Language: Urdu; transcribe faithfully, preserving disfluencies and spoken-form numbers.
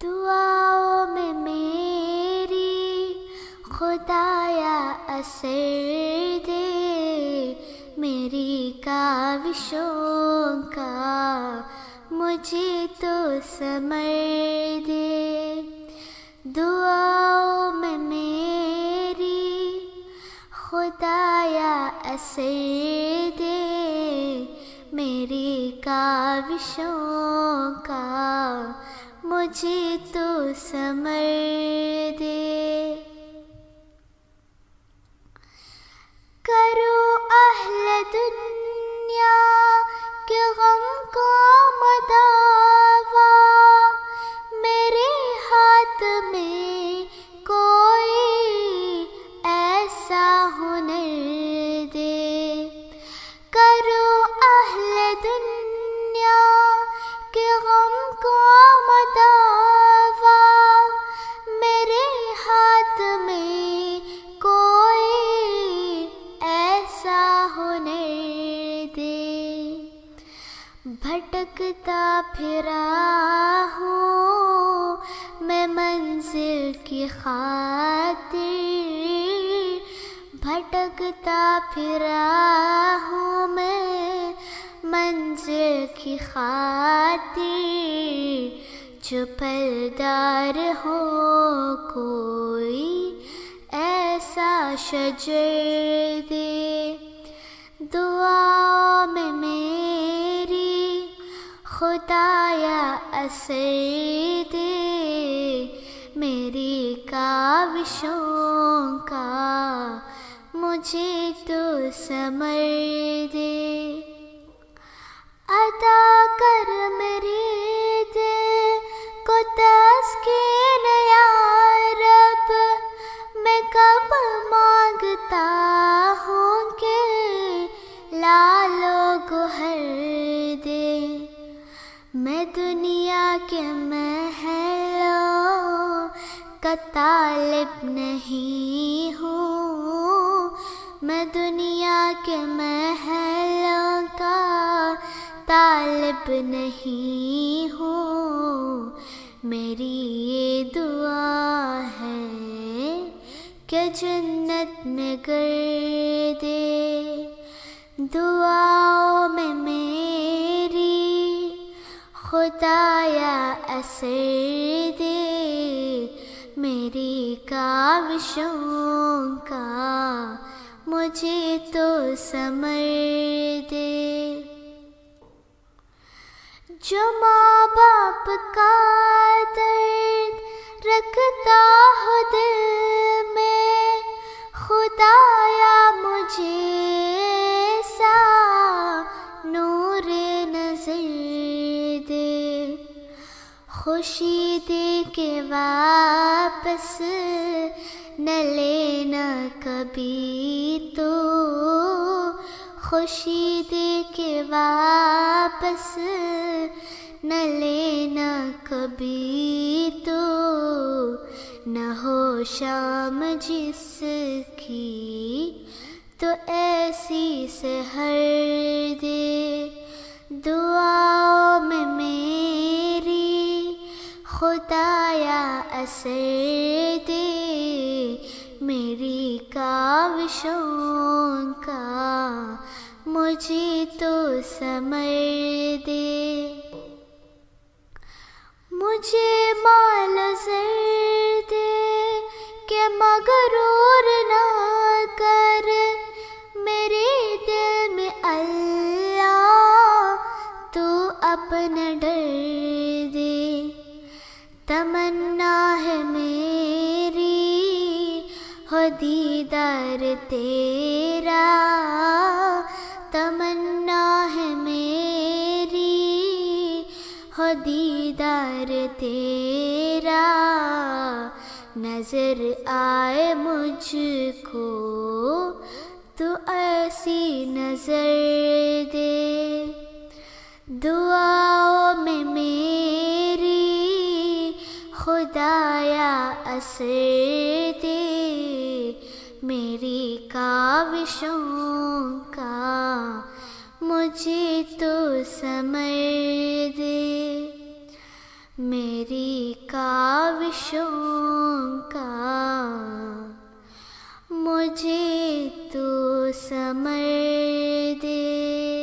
دعاؤں میں میری خدایا اثر دے، میری کاوشوں کا مجھے تو ثمر دے۔ دعاؤں میں میری خدایا اثر دے، میری کاوشوں کا مجھے تو ثمر دے۔ کرو اہل دنیا کے غم کو مداوا، میرے ہاتھ میں کوئی ایسا ہنر دے۔ کرو اہل دنیا کے غم کو مداوا، میرے ہاتھ میں کوئی ایسا ہنر دے۔ بھٹکتا پھرا ہوں میں منزل کی خاطر، بھٹکتا پھرا ہوں میں منزل کی خاطر، جو پلدار ہو کوئی ایسا شجر دے۔ دعاؤں میں میری خدایا اثر دے، میری کاوشوں کا مجھے تو ثمر دے۔ عطا کر میرے دل کو تسکین یا رب، میں کب مانگتا ہوں کہ لال و گوہر دے۔ میں دنیا کے محلوں کا طالب نہیں ہوں، میں دنیا کے محلوں کا طالب نہیں ہوں، میری یہ دعا ہے کہ جنت میں گردے۔ دعاؤں میں میری خدایا اثر دے، میری کاوشوں کا مجھے تو ثمر دے۔ جو ماں باپ کا درد رکھتا ہو دل میں، خدایا مجھے ایسا نور نظر دے۔ خوشی دے کے واپس نہ لینا کبھی تو، خوشی دے کے واپس نہ لینا کبھی تو، نہ ہو شام جس کی تو ایسی سحر دے۔ دعاؤں میں میری خدایا اثر دے، میری کاوشوں کا مجھے تو ثمر دے۔ مجھے مال و زر دے کہ مغرور نہ کر، میرے دل میں اللہ تو اپنا ڈر دے۔ تمنا ہے میری ہو دیدار تیرا، تمنا ہے میری ہو دیدار تیرا، نظر آئے مجھ کو تو ایسی نظر دے۔ دعاؤں میں میری خدایا اثر دے، میری کاوشوں کا مجھے تو ثمر دے۔ میری کاوشوں کا، مجھے تو ثمر دے